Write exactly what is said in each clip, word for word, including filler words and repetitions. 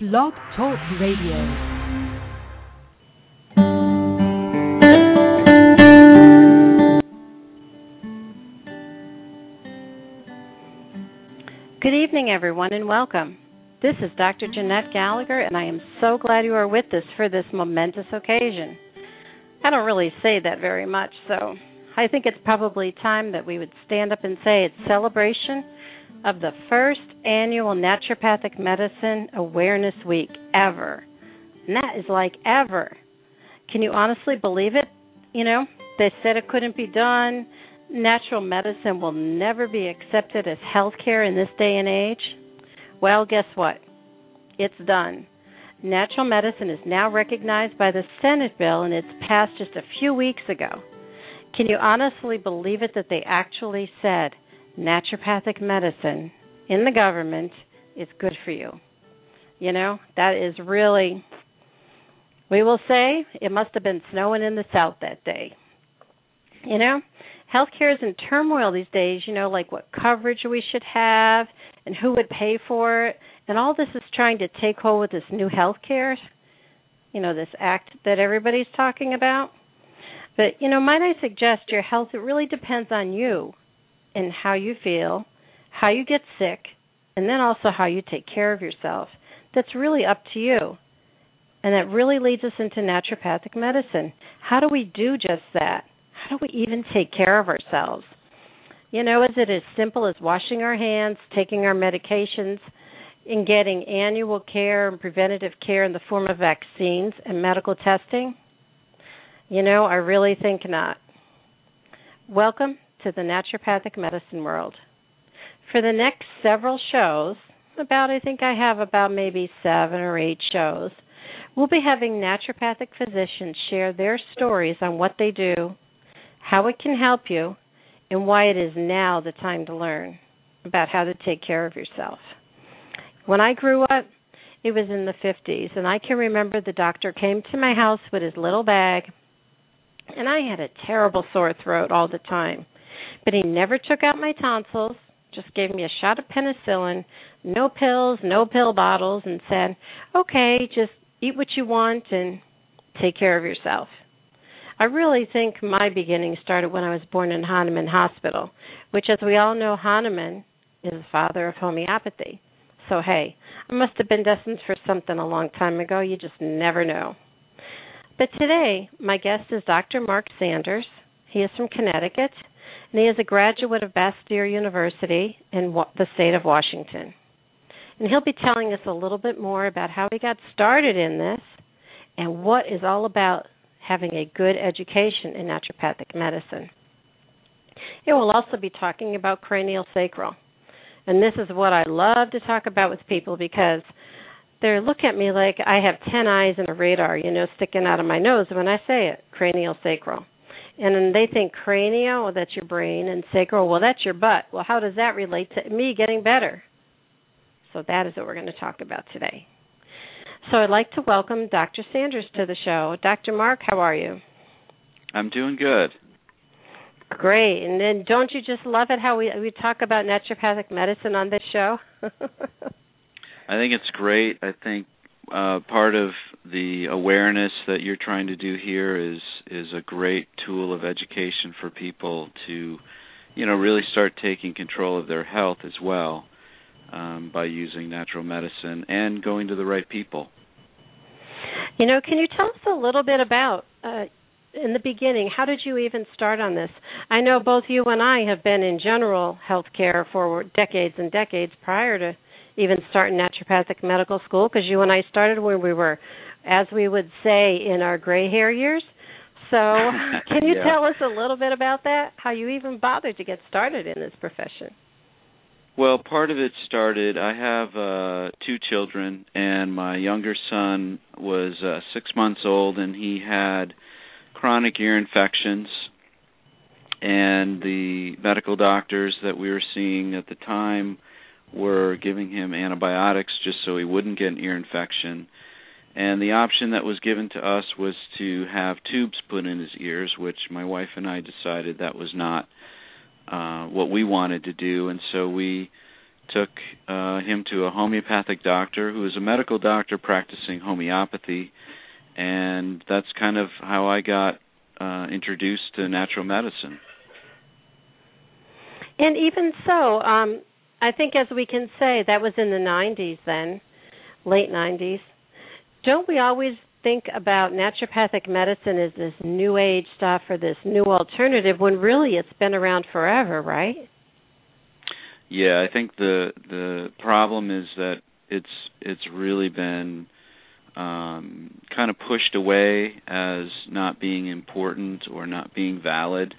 Blog Talk Radio. Good evening, everyone, and welcome. This is Doctor Jeanette Gallagher, and I am so glad you are with us for this momentous occasion. I don't really say that very much, so I think it's probably time that we would stand up and say it's celebration of the first annual Naturopathic Medicine Awareness Week ever. And that is like ever. Can you honestly believe it? You know, they said it couldn't be done. Natural medicine will never be accepted as healthcare in this day and age. Well, guess what? It's done. Natural medicine is now recognized by the Senate bill, and it's passed just a few weeks ago. Can you honestly believe it that they actually said naturopathic medicine in the government is good for you? You know, that is really, we will say, it must have been snowing in the South that day. You know, healthcare is in turmoil these days, you know, like what coverage we should have and who would pay for it. And all this is trying to take hold with this new healthcare, you know, this act that everybody's talking about. But, you know, might I suggest your health, it really depends on you and how you feel, how you get sick, and then also how you take care of yourself. That's really up to you. And that really leads us into naturopathic medicine. How do we do just that? How do we even take care of ourselves? You know, is it as simple as washing our hands, taking our medications, and getting annual care and preventative care in the form of vaccines and medical testing? You know, I really think not. Welcome to the naturopathic medicine world. For the next several shows, about I think I have about maybe seven or eight shows, we'll be having naturopathic physicians share their stories on what they do, how it can help you, and why it is now the time to learn about how to take care of yourself. When I grew up, it was in the fifties, and I can remember the doctor came to my house with his little bag, and I had a terrible sore throat all the time. But he never took out my tonsils, just gave me a shot of penicillin, no pills, no pill bottles, and said, okay, just eat what you want and take care of yourself. I really think my beginning started when I was born in Hahnemann Hospital, which, as we all know, Hahnemann is the father of homeopathy. So, hey, I must have been destined for something a long time ago. You just never know. But today, my guest is Doctor Mark Sanders. He is from Connecticut, and he is a graduate of Bastyr University in the state of Washington. And he'll be telling us a little bit more about how he got started in this and what is all about having a good education in naturopathic medicine. He will also be talking about cranial sacral. And this is what I love to talk about with people because they look at me like I have ten eyes and a radar, you know, sticking out of my nose when I say it, cranial sacral. And then they think cranial, well, that's your brain, and sacral, well, that's your butt. Well, how does that relate to me getting better? So that is what we're going to talk about today. So I'd like to welcome Doctor Sanders to the show. Doctor Mark, how are you? I'm doing good. Great. And then don't you just love it how we we talk about naturopathic medicine on this show? I think it's great. I think uh, part of the awareness that you're trying to do here is is a great tool of education for people to, you know, really start taking control of their health as well um, by using natural medicine and going to the right people. You know, can you tell us a little bit about, uh, in the beginning, how did you even start on this? I know both you and I have been in general health care for decades and decades prior to even starting naturopathic medical school, because you and I started when we were, as we would say, in our gray hair years. So can you yeah. tell us a little bit about that, how you even bothered to get started in this profession? Well, part of it started, I have uh, two children, and my younger son was uh, six months old, and he had chronic ear infections, and the medical doctors that we were seeing at the time were giving him antibiotics just so he wouldn't get an ear infection. And the option that was given to us was to have tubes put in his ears, which my wife and I decided that was not uh, what we wanted to do. And so we took uh, him to a homeopathic doctor who is a medical doctor practicing homeopathy, and that's kind of how I got uh, introduced to natural medicine. And even so, um, I think as we can say, that was in the nineties then, late nineties. Don't we always think about naturopathic medicine as this new age stuff or this new alternative when really it's been around forever, right? Yeah, I think the the problem is that it's it's really been um, kind of pushed away as not being important or not being valid,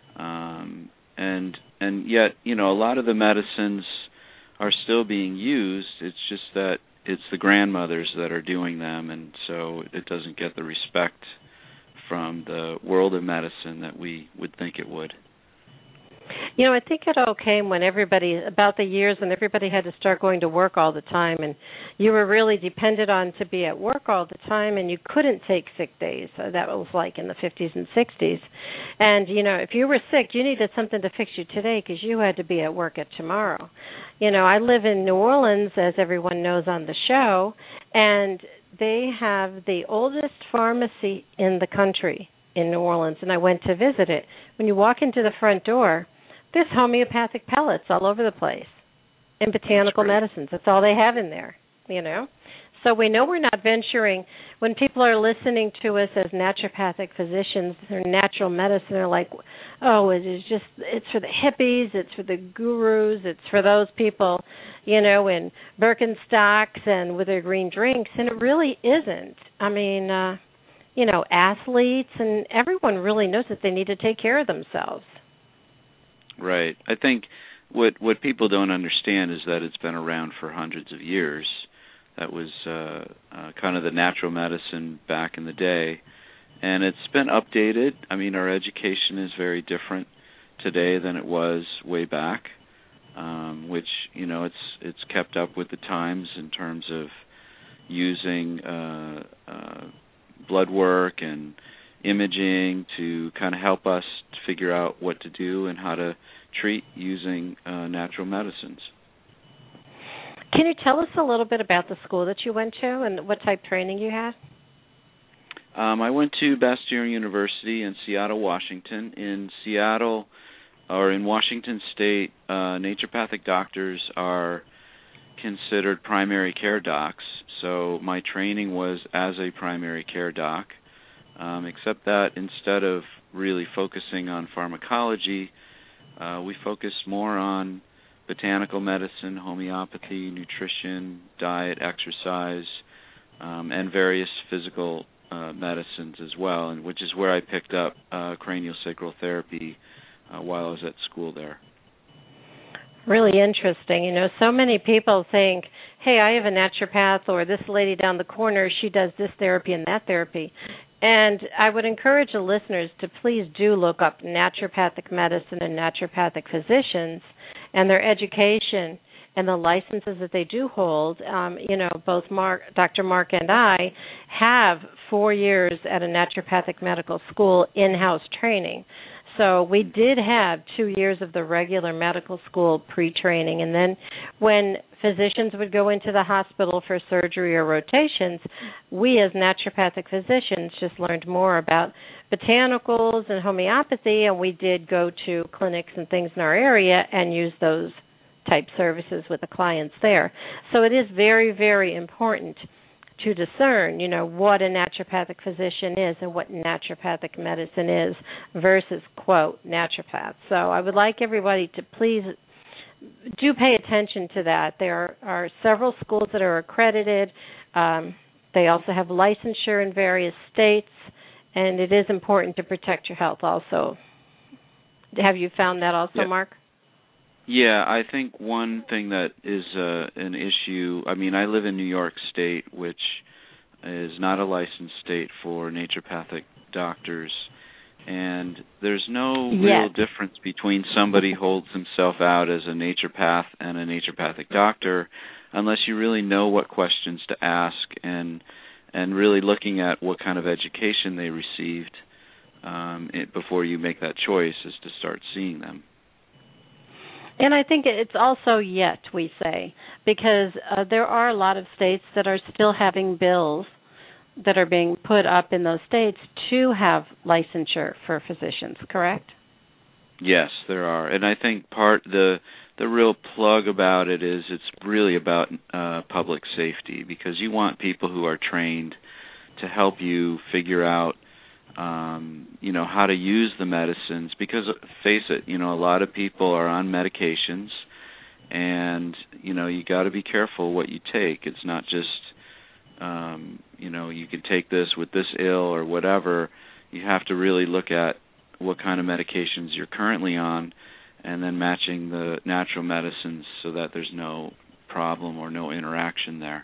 um, and and yet you know a lot of the medicines are still being used. It's just that it's the grandmothers that are doing them, and so it doesn't get the respect from the world of medicine that we would think it would. You know, I think it all came when everybody, about the years when everybody had to start going to work all the time, and you were really dependent on to be at work all the time, and you couldn't take sick days. So that was like in the fifties and sixties. And, you know, if you were sick, you needed something to fix you today because you had to be at work at tomorrow. You know, I live in New Orleans, as everyone knows on the show, and they have the oldest pharmacy in the country in New Orleans, and I went to visit it. When you walk into the front door, there's homeopathic pellets all over the place and botanical medicines. That's all they have in there, you know. So we know we're not venturing. When people are listening to us as naturopathic physicians or natural medicine, they're like, oh, it is just, it's for the hippies, it's for the gurus, it's for those people, you know, in Birkenstocks and with their green drinks. And it really isn't. I mean, uh, you know, athletes and everyone really knows that they need to take care of themselves. Right. I think what what people don't understand is that it's been around for hundreds of years. That was uh, uh, kind of the natural medicine back in the day, and it's been updated. I mean, our education is very different today than it was way back, um, which you know it's it's kept up with the times in terms of using uh, uh, blood work and imaging to kind of help us to figure out what to do and how to treat using uh, natural medicines. Can you tell us a little bit about the school that you went to and what type of training you had? Um, I went to Bastyr University in Seattle, Washington. In Seattle, or in Washington State, uh, naturopathic doctors are considered primary care docs. So my training was as a primary care doc. Um, except that instead of really focusing on pharmacology, uh, we focused more on botanical medicine, homeopathy, nutrition, diet, exercise, um, and various physical uh, medicines as well, and which is where I picked up uh, craniosacral therapy uh, while I was at school there. Really interesting. You know, so many people think, hey, I have a naturopath, or this lady down the corner, she does this therapy and that therapy. And I would encourage the listeners to please do look up naturopathic medicine and naturopathic physicians and their education and the licenses that they do hold. Um, you know, both Mark, Doctor Mark and I have four years at a naturopathic medical school in-house training. So we did have two years of the regular medical school pre-training, and then when physicians would go into the hospital for surgery or rotations, we as naturopathic physicians just learned more about botanicals and homeopathy, and we did go to clinics and things in our area and use those type services with the clients there. So it is very, very important to discern, you know, what a naturopathic physician is and what naturopathic medicine is versus, quote, naturopath. So I would like everybody to please do pay attention to that. There are, are several schools that are accredited. Um, they also have licensure in various states, and it is important to protect your health also. Have you found that also, yeah. Mark? Yeah, I think one thing that is uh, an issue, I mean, I live in New York State, which is not a licensed state for naturopathic doctors, and there's no Yet. real difference between somebody who holds himself out as a naturopath and a naturopathic doctor unless you really know what questions to ask and and really looking at what kind of education they received um, it, before you make that choice is to start seeing them. And I think it's also yet, we say, because uh, there are a lot of states that are still having bills that are being put up in those states to have licensure for physicians, correct? Yes, there are. And I think part the the real plug about it is it's really about uh, public safety, because you want people who are trained to help you figure out Um, you know, how to use the medicines, because face it, you know, a lot of people are on medications, and you know, you got to be careful what you take. It's not just, um, you know, you can take this with this ill or whatever. You have to really look at what kind of medications you're currently on, and then matching the natural medicines so that there's no problem or no interaction there.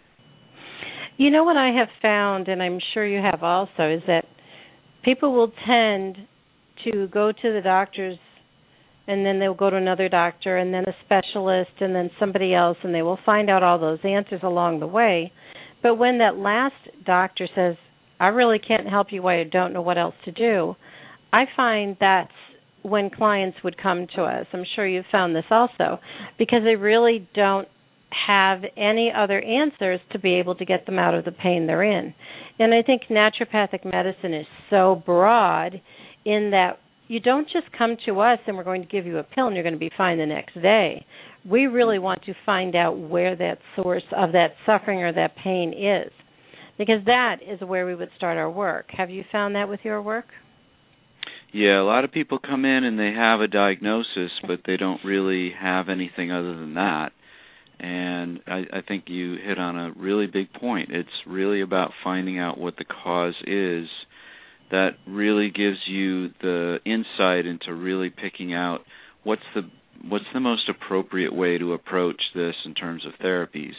You know what I have found, and I'm sure you have also, is that people will tend to go to the doctors, and then they'll go to another doctor, and then a specialist, and then somebody else, and they will find out all those answers along the way. But when that last doctor says, I really can't help you, I don't know what else to do, I find that's when clients would come to us. I'm sure you've found this also, because they really don't have any other answers to be able to get them out of the pain they're in. And I think naturopathic medicine is so broad in that you don't just come to us and we're going to give you a pill and you're going to be fine the next day. We really want to find out where that source of that suffering or that pain is, because that is where we would start our work. Have you found that with your work? Yeah, a lot of people come in and they have a diagnosis, but they don't really have anything other than that. And I, I think you hit on a really big point. It's really about finding out what the cause is. That really gives you the insight into really picking out what's the what's the most appropriate way to approach this in terms of therapies.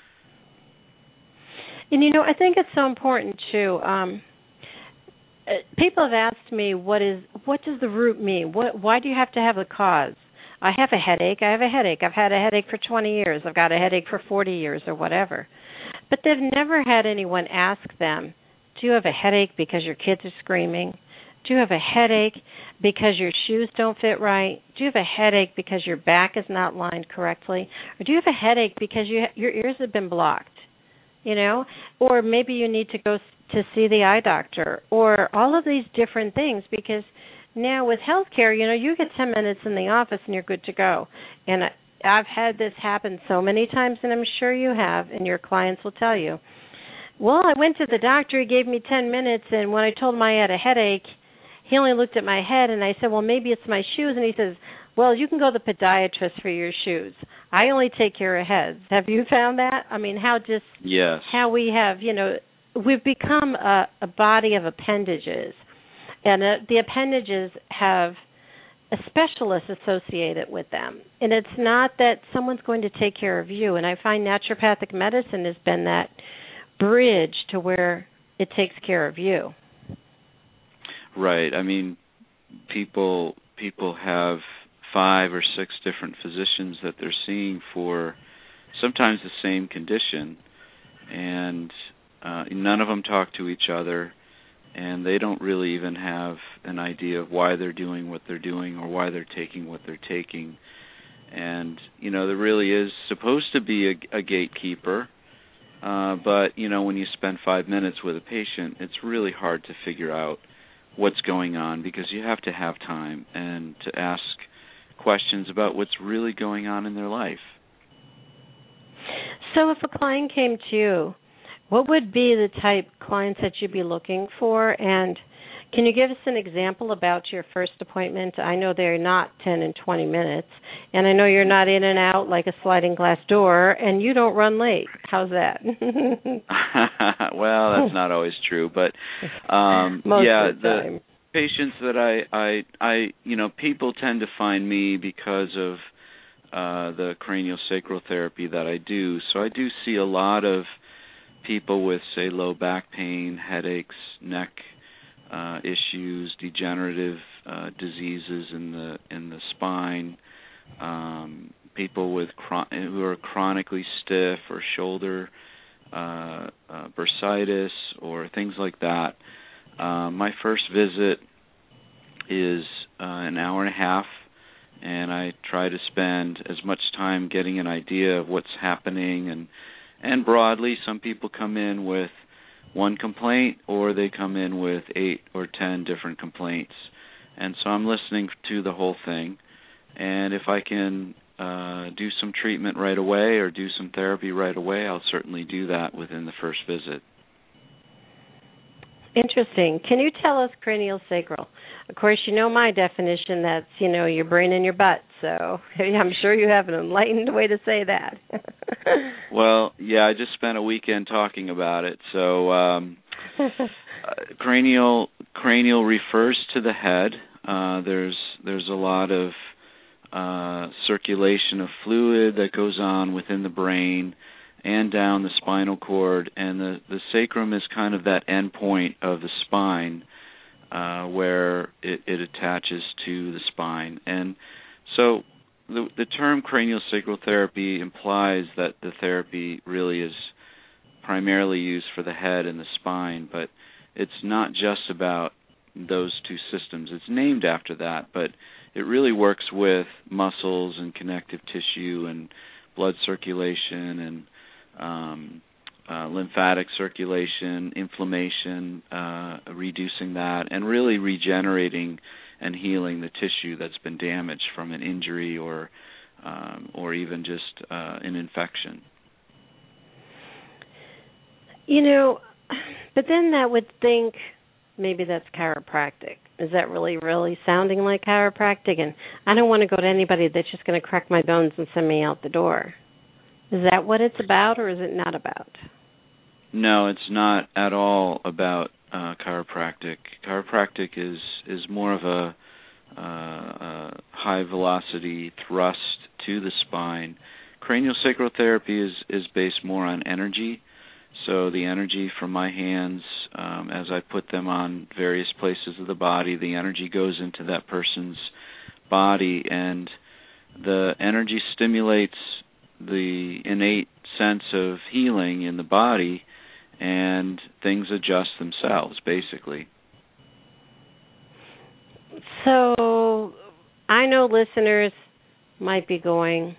And you know, I think it's so important too. Um, people have asked me, what is what does the root mean? What, why do you have to have a cause? I have a headache, I have a headache. I've had a headache for twenty years. I've got a headache for forty years or whatever. But they've never had anyone ask them, do you have a headache because your kids are screaming? Do you have a headache because your shoes don't fit right? Do you have a headache because your back is not lined correctly? Or do you have a headache because you, your ears have been blocked? You know? Or maybe you need to go to see the eye doctor, or all of these different things, because now with healthcare, you know, you get ten minutes in the office and you're good to go. And I've had this happen so many times, and I'm sure you have, and your clients will tell you. Well, I went to the doctor, he gave me ten minutes, and when I told him I had a headache, he only looked at my head, and I said, well, maybe it's my shoes. And he says, well, you can go to the podiatrist for your shoes. I only take care of heads. Have you found that? I mean, how just yes. how we have, you know, we've become a, a body of appendages. And uh, the appendages have a specialist associated with them. And it's not that someone's going to take care of you. And I find naturopathic medicine has been that bridge to where it takes care of you. Right. I mean, people people have five or six different physicians that they're seeing for sometimes the same condition, and uh, none of them talk to each other. And they don't really even have an idea of why they're doing what they're doing or why they're taking what they're taking. And, you know, there really is supposed to be a, a gatekeeper, uh, but, you know, when you spend five minutes with a patient, it's really hard to figure out what's going on, because you have to have time and to ask questions about what's really going on in their life. So if a client came to you, what would be the type clients that you'd be looking for? And can you give us an example about your first appointment? I know they're not ten and twenty minutes, and I know you're not in and out like a sliding glass door, and you don't run late. How's that? Well, that's not always true, but um, Most yeah, of the time. The patients that I, I, I, you know, people tend to find me because of uh, the craniosacral therapy that I do. So I do see a lot of people with, say, low back pain, headaches, neck uh, issues, degenerative uh, diseases in the in the spine, um, people with chron- who are chronically stiff, or shoulder uh, uh, bursitis, or things like that. Uh, my first visit is uh, an hour and a half, and I try to spend as much time getting an idea of what's happening. And and broadly, some people come in with one complaint, or they come in with eight or ten different complaints. And so I'm listening to the whole thing. And if I can uh, do some treatment right away or do some therapy right away, I'll certainly do that within the first visit. Interesting. Can you tell us craniosacral? Of course, you know my definition. That's, you know, your brain and your butt. So I'm sure you have an enlightened way to say that. Well, yeah, I just spent a weekend talking about it. So um, uh, cranial cranial refers to the head. Uh, there's there's a lot of uh, circulation of fluid that goes on within the brain and down the spinal cord, and the, the sacrum is kind of that end point of the spine uh, where it, it attaches to the spine. And so the, the term craniosacral therapy implies that the therapy really is primarily used for the head and the spine, but it's not just about those two systems. It's named after that, but it really works with muscles and connective tissue and blood circulation and Um, uh, lymphatic circulation, inflammation, uh, reducing that, and really regenerating and healing the tissue that's been damaged from an injury or um, or even just uh, an infection. You know, but then that would think maybe that's chiropractic. Is that really, really sounding like chiropractic? And I don't want to go to anybody that's just going to crack my bones and send me out the door. Is that what it's about, or is it not about? No, it's not at all about uh, chiropractic. Chiropractic is is more of a, uh, a high velocity thrust to the spine. Craniosacral therapy is is based more on energy. So the energy from my hands, um, as I put them on various places of the body, the energy goes into that person's body, and the energy stimulates the innate sense of healing in the body, and things adjust themselves, basically. So I know listeners might be going,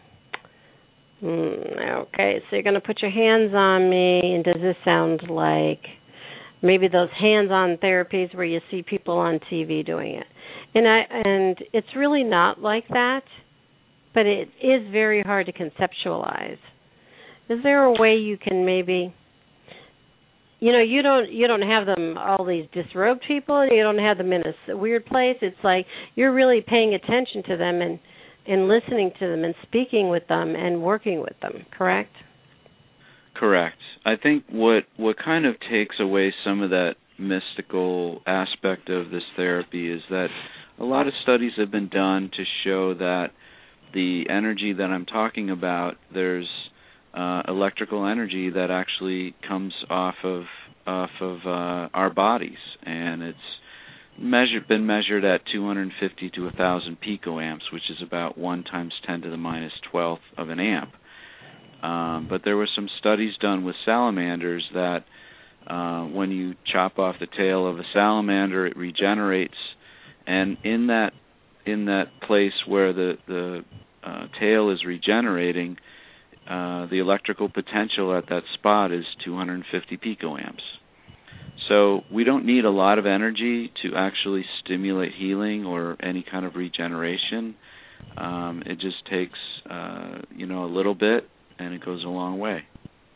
mm, okay, so you're going to put your hands on me, and does this sound like maybe those hands-on therapies where you see people on T V doing it? And I and it's really not like that. But it is very hard to conceptualize. Is there a way you can maybe, you know, you don't you don't have them all these disrobed people, and you don't have them in a weird place. It's like you're really paying attention to them and, and listening to them and speaking with them and working with them, correct? Correct. I think what what kind of takes away some of that mystical aspect of this therapy is that a lot of studies have been done to show that the energy that I'm talking about, there's uh, electrical energy that actually comes off of off of uh, our bodies, and it's measured been measured at two hundred fifty to one thousand picoamps, which is about one times ten to the minus twelfth of an amp. Um, but there were some studies done with salamanders that uh, when you chop off the tail of a salamander, it regenerates, and in that in that place where the the uh, tail is regenerating, uh, the electrical potential at that spot is two hundred fifty picoamps. So we don't need a lot of energy to actually stimulate healing or any kind of regeneration. Um, it just takes uh, you know a little bit, and it goes a long way.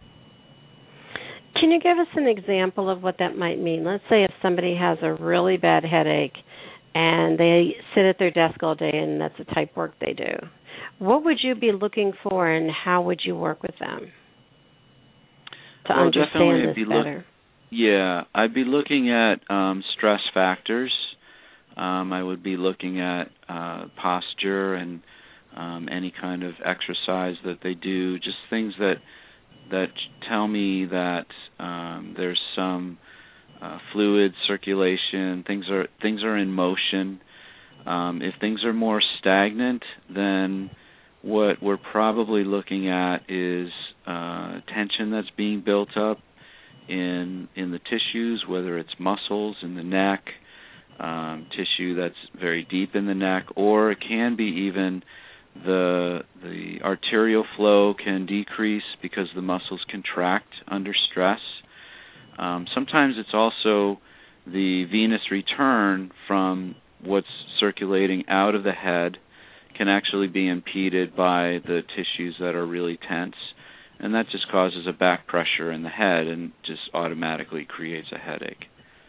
Can you give us an example of what that might mean? Let's say if somebody has a really bad headache and they sit at their desk all day, and that's the type work they do. What would you be looking for, and how would you work with them to well, understand this be better? Look, yeah, I'd be looking at um, stress factors. Um, I would be looking at uh, posture and um, any kind of exercise that they do, just things that that tell me that um, there's some Uh, fluid circulation, things are things are in motion. Um, if things are more stagnant, then what we're probably looking at is uh, tension that's being built up in in the tissues, whether it's muscles in the neck, um, tissue that's very deep in the neck, or it can be even the the arterial flow can decrease because the muscles contract under stress. Um, sometimes it's also the venous return from what's circulating out of the head can actually be impeded by the tissues that are really tense, and that just causes a back pressure in the head and just automatically creates a headache.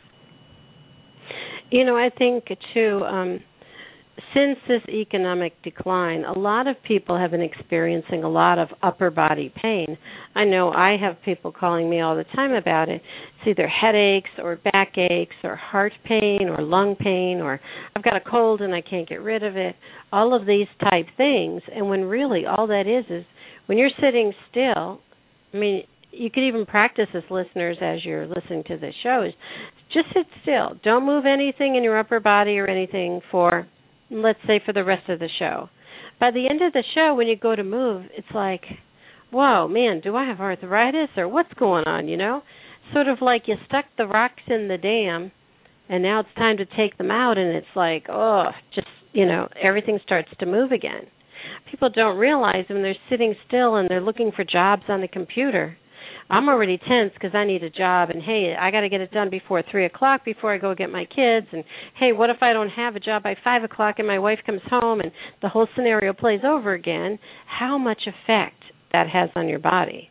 You know, I think, too, um, since this economic decline, a lot of people have been experiencing a lot of upper body pain. I know I have people calling me all the time about it. It's either headaches or backaches or heart pain or lung pain, or I've got a cold and I can't get rid of it, all of these type things. And when really all that is is when you're sitting still, I mean, you could even practice this, listeners, as you're listening to this show, is just sit still. Don't move anything in your upper body or anything for, let's say, for the rest of the show. By the end of the show, when you go to move, it's like, whoa, man, do I have arthritis or what's going on, you know? Sort of like you stuck the rocks in the dam, and now it's time to take them out, and it's like, oh, just, you know, everything starts to move again. People don't realize when they're sitting still and they're looking for jobs on the computer, I'm already tense because I need a job, and, hey, I got to get it done before three o'clock before I go get my kids, and, hey, what if I don't have a job by five o'clock and my wife comes home and the whole scenario plays over again? How much effect that has on your body?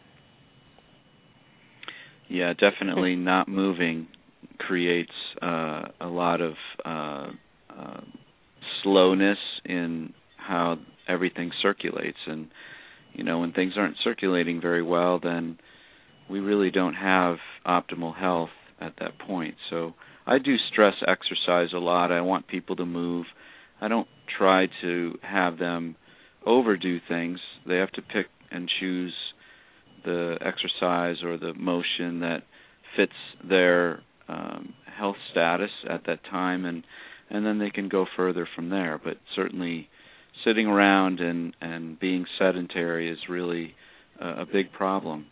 Yeah, definitely not moving creates uh, a lot of uh, uh, slowness in how everything circulates, and, you know, when things aren't circulating very well, then we really don't have optimal health at that point. So I do stress exercise a lot. I want people to move. I don't try to have them overdo things. They have to pick and choose the exercise or the motion that fits their um, health status at that time, and, and then they can go further from there. But certainly sitting around and, and being sedentary is really a, a big problem.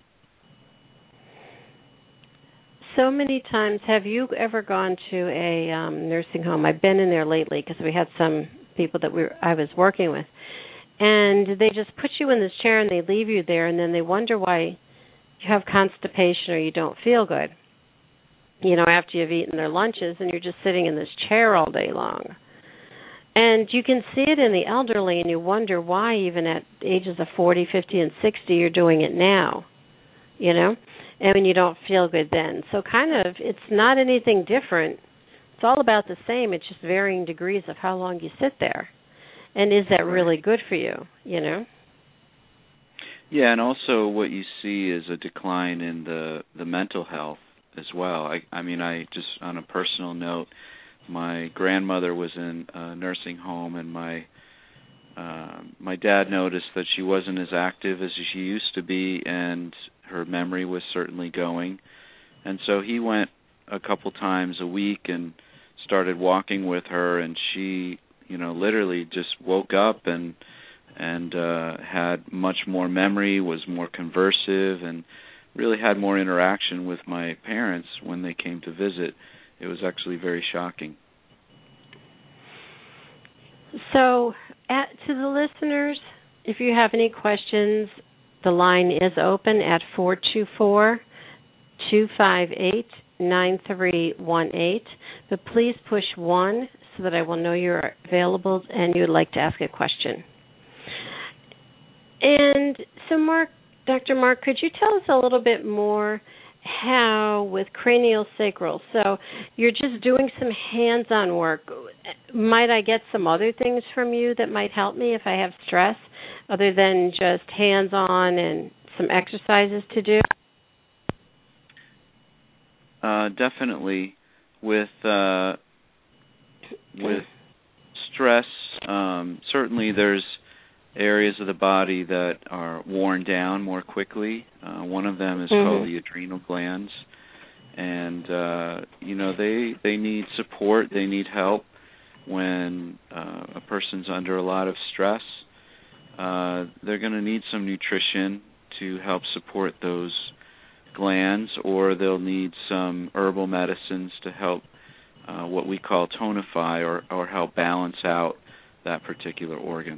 So many times, have you ever gone to a um, nursing home? I've been in there lately because we had some people that we were, I was working with, and they just put you in this chair and they leave you there, and then they wonder why you have constipation or you don't feel good, you know, after you've eaten their lunches and you're just sitting in this chair all day long. And you can see it in the elderly, and you wonder why even at ages of forty, fifty, and sixty you're doing it now, you know? And when you don't feel good then. So kind of, it's not anything different. It's all about the same. It's just varying degrees of how long you sit there. And is that really good for you, you know? Yeah, and also what you see is a decline in the, the mental health as well. I, I mean, I just, on a personal note, my grandmother was in a nursing home, and my uh, my dad noticed that she wasn't as active as she used to be, and her memory was certainly going. And so he went a couple times a week and started walking with her, and she, you know, literally just woke up and and uh, had much more memory, was more conversive, and really had more interaction with my parents when they came to visit. It was actually very shocking. So, at, to the listeners, if you have any questions, the line is open at four two four, two five eight, nine three one eight. But please push one so that I will know you're available and you would like to ask a question. And so, Mark, Doctor Mark, could you tell us a little bit more how with craniosacral? So you're just doing some hands-on work. Might I get some other things from you that might help me if I have stress, other than just hands-on and some exercises to do? Uh, definitely. With uh, with stress, um, certainly there's areas of the body that are worn down more quickly. Uh, one of them is mm-hmm. called the adrenal glands, and uh, you know they they need support. They need help when uh, a person's under a lot of stress. Uh, they're going to need some nutrition to help support those glands, or they'll need some herbal medicines to help uh, what we call tonify or, or help balance out that particular organ.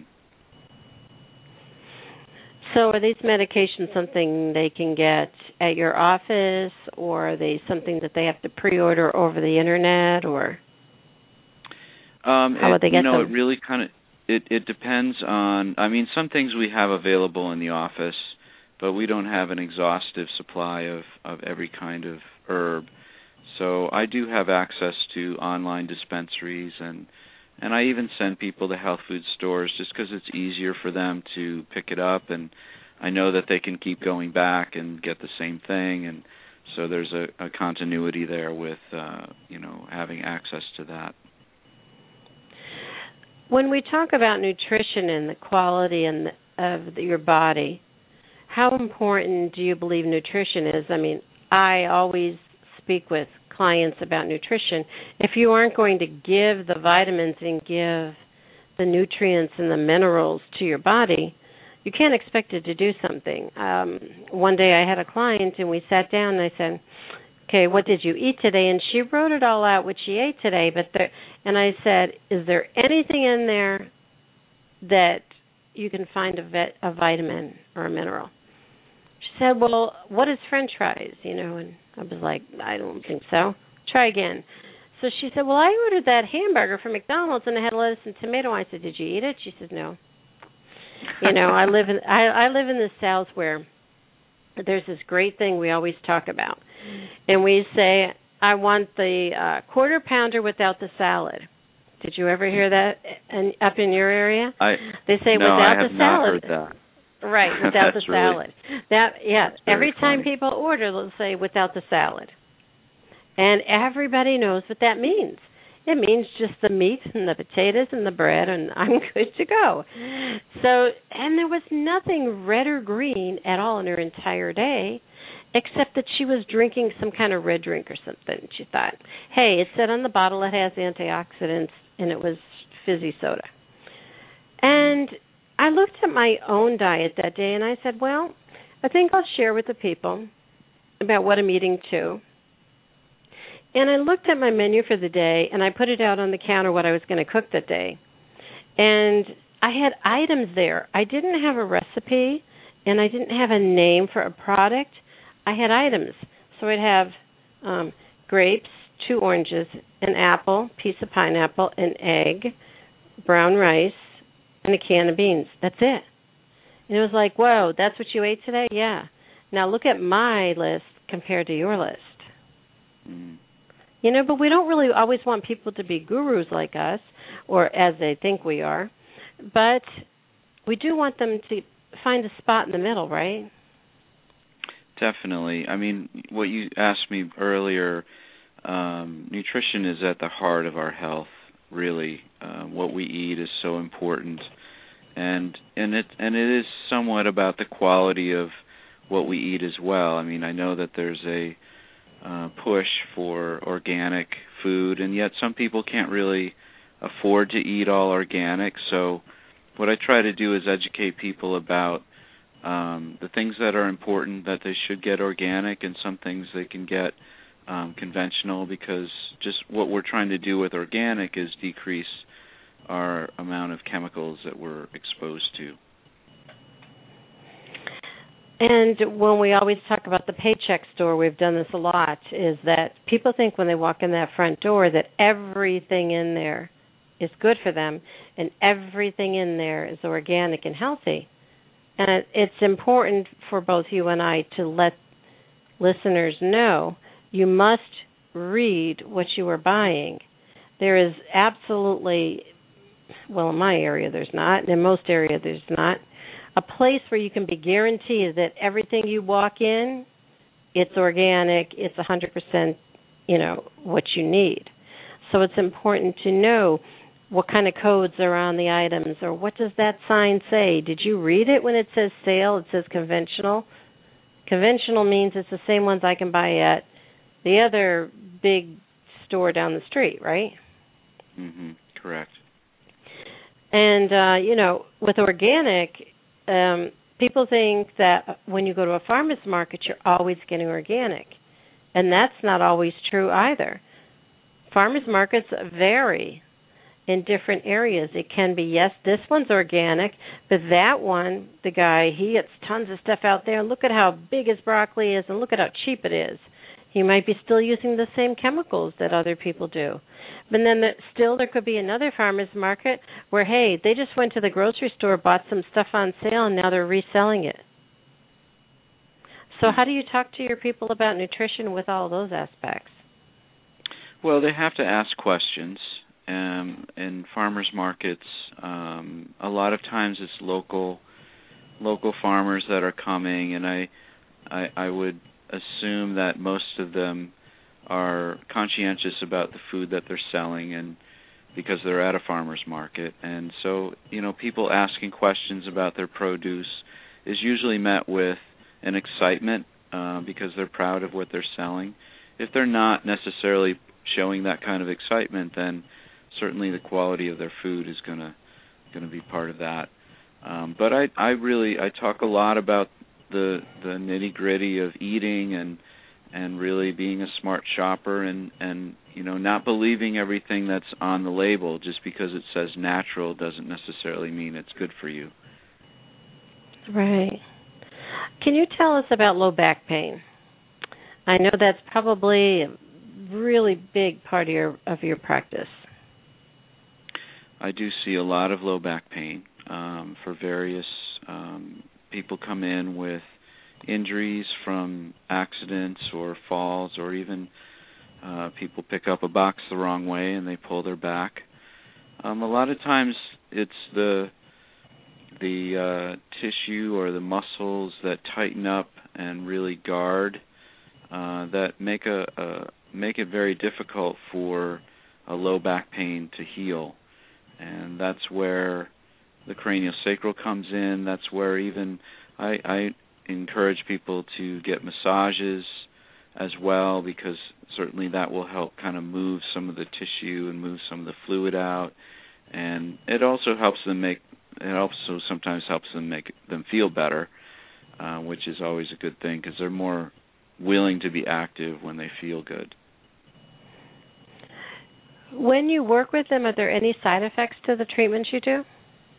So are these medications something they can get at your office, or are they something that they have to pre-order over the internet, or um, how would they get you know, them? It really kind of it, it depends on. I mean, some things we have available in the office, but we don't have an exhaustive supply of, of every kind of herb. So I do have access to online dispensaries, and and I even send people to health food stores just because it's easier for them to pick it up, and I know that they can keep going back and get the same thing, and so there's a, a continuity there with uh, you know having access to that. When we talk about nutrition and the quality and of your body, how important do you believe nutrition is? I mean, I always speak with clients about nutrition. If you aren't going to give the vitamins and give the nutrients and the minerals to your body, you can't expect it to do something. Um, one day I had a client and we sat down and I said, okay, what did you eat today? And she wrote it all out, what she ate today. But there, and I said, is there anything in there that you can find a, vet, a vitamin or a mineral? She said, well, what is French fries? You know, and I was like, I don't think so. Try again. So she said, well, I ordered that hamburger from McDonald's and it had lettuce and tomato. I said, did you eat it? She said, no. You know, I live in I, I live in the South where there's this great thing we always talk about. And we say, I want the uh, quarter pounder without the salad. Did you ever hear that in, up in your area? I, they say no, without I have the not salad. Heard that. Right, without the salad. Really, that yeah, every time funny. people order, they'll say without the salad. And everybody knows what that means. It means just the meat and the potatoes and the bread, and I'm good to go. So, and there was nothing red or green at all in her entire day, except that she was drinking some kind of red drink or something. She thought, hey, it said on the bottle it has antioxidants, and it was fizzy soda. And I looked at my own diet that day, and I said, well, I think I'll share with the people about what I'm eating too. And I looked at my menu for the day, and I put it out on the counter what I was going to cook that day. And I had items there. I didn't have a recipe, and I didn't have a name for a product. I had items. So I'd have um, grapes, two oranges, an apple, piece of pineapple, an egg, brown rice, and a can of beans. That's it. And it was like, whoa, that's what you ate today? Yeah. Now look at my list compared to your list. Mm. You know, but we don't really always want people to be gurus like us, or as they think we are. But we do want them to find a spot in the middle, right? Definitely. I mean, what you asked me earlier, um, nutrition is at the heart of our health, really. Uh, what we eat is so important. And and it and it is somewhat about the quality of what we eat as well. I mean, I know that there's a uh, push for organic food, and yet some people can't really afford to eat all organic. So what I try to do is educate people about um, the things that are important that they should get organic, and some things they can get um, conventional, because just what we're trying to do with organic is decrease our amount of chemicals that we're exposed to. And when we always talk about the paycheck store, we've done this a lot, is that people think when they walk in that front door that everything in there is good for them and everything in there is organic and healthy. And it's important for both you and I to let listeners know you must read what you are buying. There is absolutely, well, in my area there's not, and in most areas there's not, a place where you can be guaranteed that everything you walk in, it's organic, it's one hundred percent, you know, what you need. So it's important to know what kind of codes are on the items, or what does that sign say? Did you read it when it says sale? It says conventional. Conventional means it's the same ones I can buy at the other big store down the street, right? Mm-hmm. Correct. And, uh, you know, with organic, um, people think that when you go to a farmer's market, you're always getting organic. And that's not always true either. farmers markets vary in different areas. It can be, yes, this one's organic, but that one, the guy, he gets tons of stuff out there. Look at how big his broccoli is, and look at how cheap it is. He might be still using the same chemicals that other people do. But then the, still there could be another farmer's market where, hey, they just went to the grocery store, bought some stuff on sale, and now they're reselling it. So how do you talk to your people about nutrition with all those aspects? Well, they have to ask questions. Um, in farmers markets, um, a lot of times it's local local farmers that are coming, and I, I I would assume that most of them are conscientious about the food that they're selling, and because they're at a farmers market. And so, you know, people asking questions about their produce is usually met with an excitement uh, because they're proud of what they're selling. If they're not necessarily showing that kind of excitement, then certainly the quality of their food is going to going to be part of that. Um, but I, I really I talk a lot about the the nitty gritty of eating and and really being a smart shopper and, and you know not believing everything that's on the label. Just because it says natural doesn't necessarily mean it's good for you. Right. Can you tell us about low back pain? I know that's probably a really big part of your of your practice. I do see a lot of low back pain um, for various um, people come in with injuries from accidents or falls, or even uh, people pick up a box the wrong way and they pull their back. Um, a lot of times it's the the uh, tissue or the muscles that tighten up and really guard uh, that make a, a make it very difficult for a low back pain to heal. And that's where the craniosacral comes in. That's where even I, I encourage people to get massages as well, because certainly that will help kind of move some of the tissue and move some of the fluid out. And it also helps them make, it also sometimes helps them make them feel better, uh, which is always a good thing because they're more willing to be active when they feel good. When you work with them, are there any side effects to the treatments you do?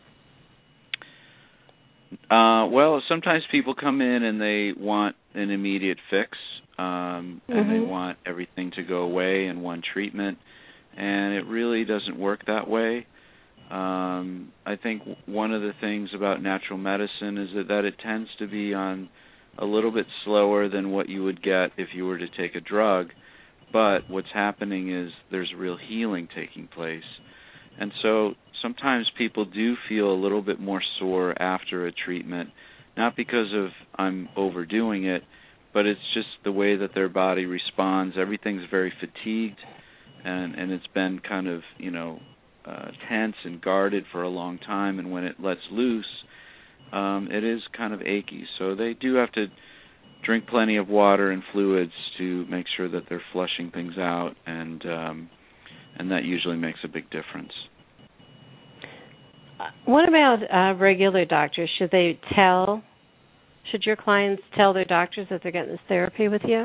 Uh, well, sometimes people come in and they want an immediate fix, um, and mm-hmm. they want everything to go away in one treatment, and it really doesn't work that way. Um, I think one of the things about natural medicine is that, that it tends to be on a little bit slower than what you would get if you were to take a drug. But what's happening is there's real healing taking place. And so sometimes people do feel a little bit more sore after a treatment, not because of I'm overdoing it, but it's just the way that their body responds. Everything's very fatigued, and, and it's been kind of, you know, uh, tense and guarded for a long time, and when it lets loose, um, it is kind of achy. So they do have to drink plenty of water and fluids to make sure that they're flushing things out, and um, and that usually makes a big difference. What about uh, regular doctors? Should they tell, should your clients tell their doctors that they're getting this therapy with you?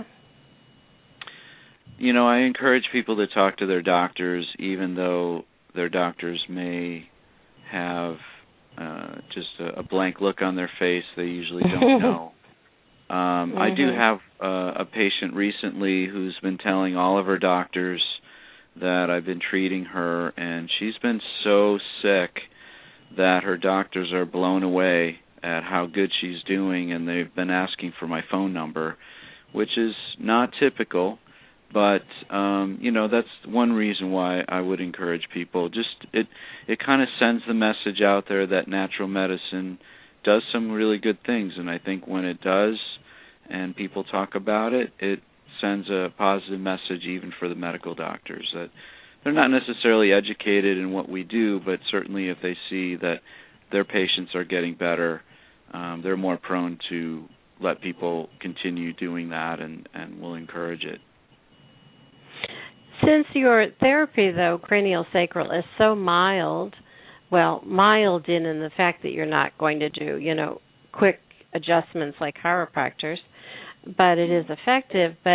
You know, I encourage people to talk to their doctors, even though their doctors may have uh, just a, a blank look on their face. They usually don't know. Um, mm-hmm. I do have uh, a patient recently who's been telling all of her doctors that I've been treating her, and she's been so sick that her doctors are blown away at how good she's doing, and they've been asking for my phone number, which is not typical, but um, you know, that's one reason why I would encourage people. Just it it kind of sends the message out there that natural medicine does some really good things, and I think when it does and people talk about it, it sends a positive message even for the medical doctors that they're not necessarily educated in what we do, but certainly if they see that their patients are getting better, um, they're more prone to let people continue doing that, and, and will encourage it. Since your therapy, though, craniosacral, is so mild, well, mild in, in the fact that you're not going to do, you know, quick adjustments like chiropractors, but it is effective. But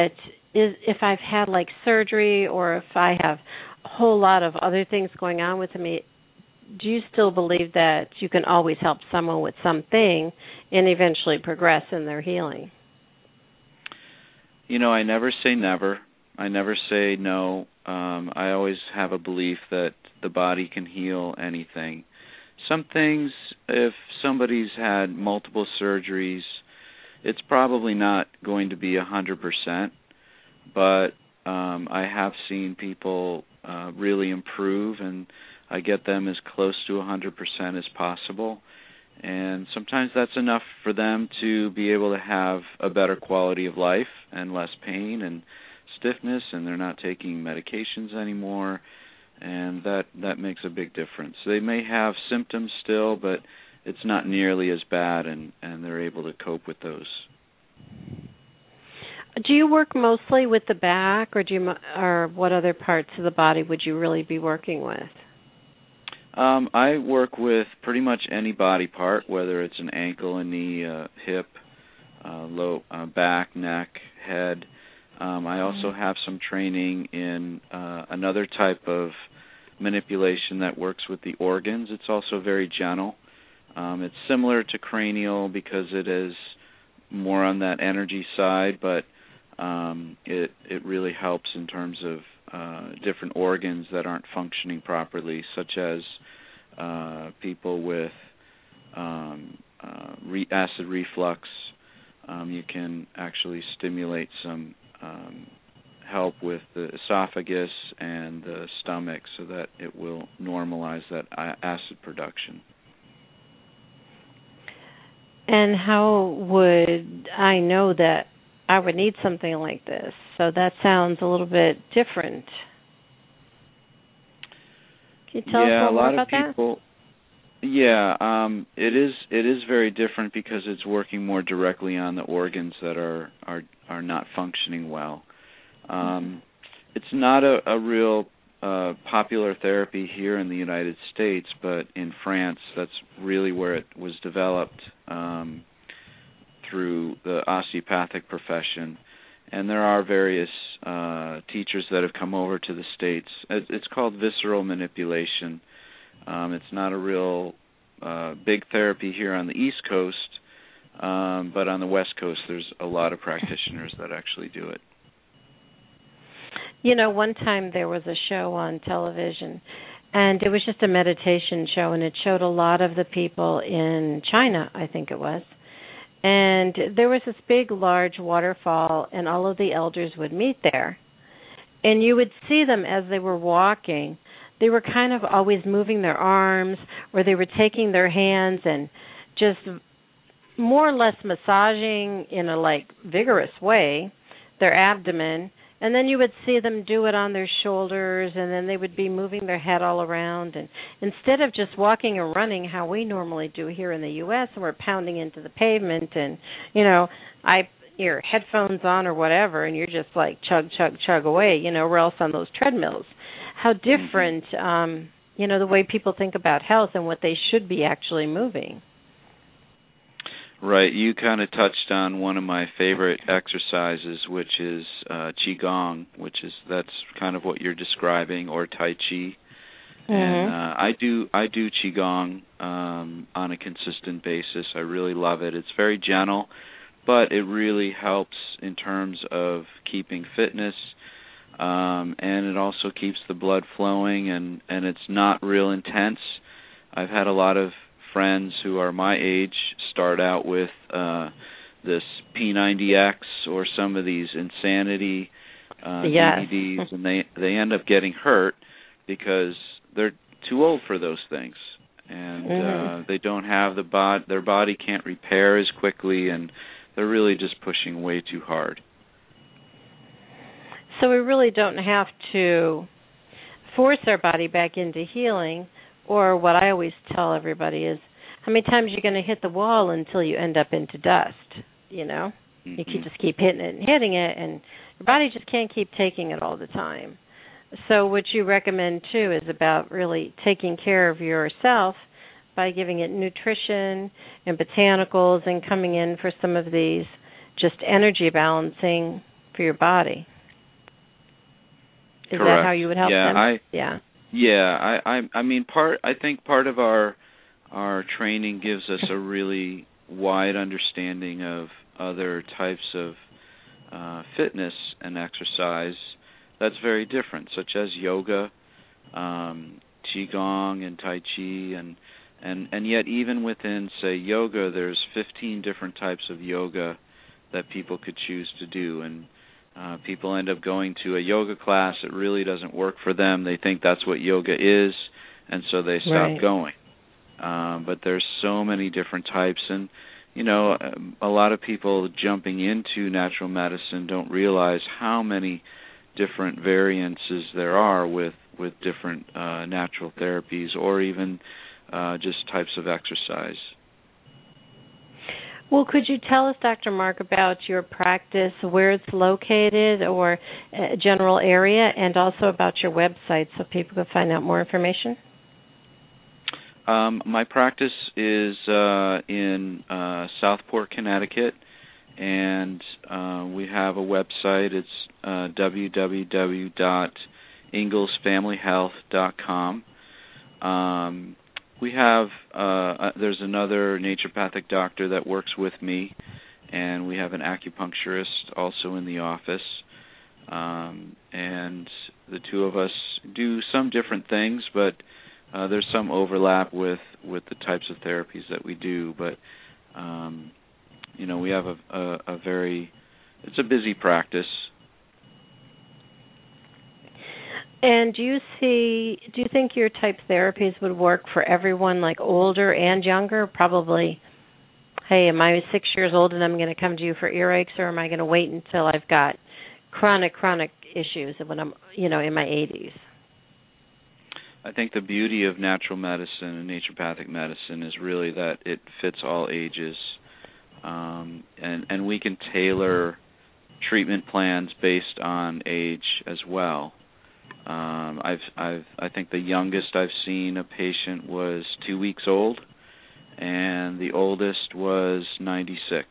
is if I've had like surgery or if I have a whole lot of other things going on with me, do you still believe that you can always help someone with something and eventually progress in their healing? You know, I never say never. I never say no. Um, I always have a belief that the body can heal anything. Some things, if somebody's had multiple surgeries, it's probably not going to be one hundred percent, but um, I have seen people uh, really improve, and I get them as close to one hundred percent as possible. And sometimes that's enough for them to be able to have a better quality of life and less pain and stiffness, and they're not taking medications anymore, and that, that makes a big difference. They may have symptoms still, but it's not nearly as bad, and, and they're able to cope with those. Do you work mostly with the back, or do you, or what other parts of the body would you really be working with? Um, I work with pretty much any body part, whether it's an ankle, a knee, a hip, uh, low uh, back, neck, head. Um, I also have some training in uh, another type of manipulation that works with the organs. It's also very gentle. Um, it's similar to cranial because it is more on that energy side, but um, it it really helps in terms of uh, different organs that aren't functioning properly, such as uh, people with um, uh, re- acid reflux. Um, you can actually stimulate some um, help with the esophagus and the stomach so that it will normalize that acid production. And how would I know that I would need something like this? So that sounds a little bit different. Can you tell yeah, us a little more about that? Yeah, a lot of people. That? Yeah, um, it is. It is very different because it's working more directly on the organs that are are, are not functioning well. Um, mm-hmm. It's not a, a real uh, popular therapy here in the United States, but in France, that's really where it was developed um, through the osteopathic profession. And there are various uh, teachers that have come over to the States. It's called visceral manipulation. Um, it's not a real uh, big therapy here on the East Coast, um, but on the West Coast, there's a lot of practitioners that actually do it. You know, one time there was a show on television, and it was just a meditation show, and it showed a lot of the people in China, I think it was. And there was this big, large waterfall, and all of the elders would meet there. And you would see them as they were walking. They were kind of always moving their arms, or they were taking their hands and just more or less massaging in a, like, vigorous way their abdomen. And then you would see them do it on their shoulders, and then they would be moving their head all around. And instead of just walking or running how we normally do here in the U S, and we're pounding into the pavement, and, you know, I your headphones on or whatever, and you're just like chug, chug, chug away, you know, or else on those treadmills. How different, mm-hmm. um, you know, the way people think about health and what they should be actually moving. Right. You kind of touched on one of my favorite exercises, which is uh, Qigong, which is that's kind of what you're describing, or Tai Chi. Mm-hmm. And uh, I do I do Qigong um, on a consistent basis. I really love it. It's very gentle, but it really helps in terms of keeping fitness, um, and it also keeps the blood flowing, and, and it's not real intense. I've had a lot of friends who are my age start out with uh, this P ninety X or some of these insanity uh, yes. D V Ds, and they they end up getting hurt because they're too old for those things, and mm-hmm. uh, they don't have the bod their body can't repair as quickly, and they're really just pushing way too hard. So we really don't have to force our body back into healing. Or what I always tell everybody is, how many times you're going to hit the wall until you end up into dust, you know? Mm-hmm. You can just keep hitting it and hitting it, and your body just can't keep taking it all the time. So what you recommend, too, is about really taking care of yourself by giving it nutrition and botanicals and coming in for some of these just energy balancing for your body. Is Correct. that how you would help yeah, them? I, yeah. Yeah, I, I, I mean, part. I think part of our our training gives us a really wide understanding of other types of uh, fitness and exercise that's very different, such as yoga, um, qigong, and tai chi, and and and yet even within, say, yoga, there's fifteen different types of yoga that people could choose to do, and uh, people end up going to a yoga class. It really doesn't work for them. They think that's what yoga is, and so they stop Right. going. Um, but there's so many different types, and you know, a lot of people jumping into natural medicine don't realize how many different variances there are with with different uh, natural therapies, or even uh, just types of exercise. Well, could you tell us, Doctor Mark, about your practice, where it's located, or a general area, and also about your website so people can find out more information? Um, my practice is uh, in uh, Southport, Connecticut, and uh, we have a website. It's uh, w w w dot ingalls family health dot com. Um, we have uh, there's another naturopathic doctor that works with me, and we have an acupuncturist also in the office. Um, and the two of us do some different things, but uh, there's some overlap with, with the types of therapies that we do. But um, you know, we have a, a, a very it's a busy practice. And do you see, do you think your type therapies would work for everyone, like older and younger? Probably, hey, am I six years old and I'm going to come to you for earaches, or am I going to wait until I've got chronic, chronic issues when I'm, you know, in my eighties? I think the beauty of natural medicine and naturopathic medicine is really that it fits all ages, um, and, and we can tailor treatment plans based on age as well. Um, I've, I've, I think the youngest I've seen a patient was two weeks old, and the oldest was ninety-six.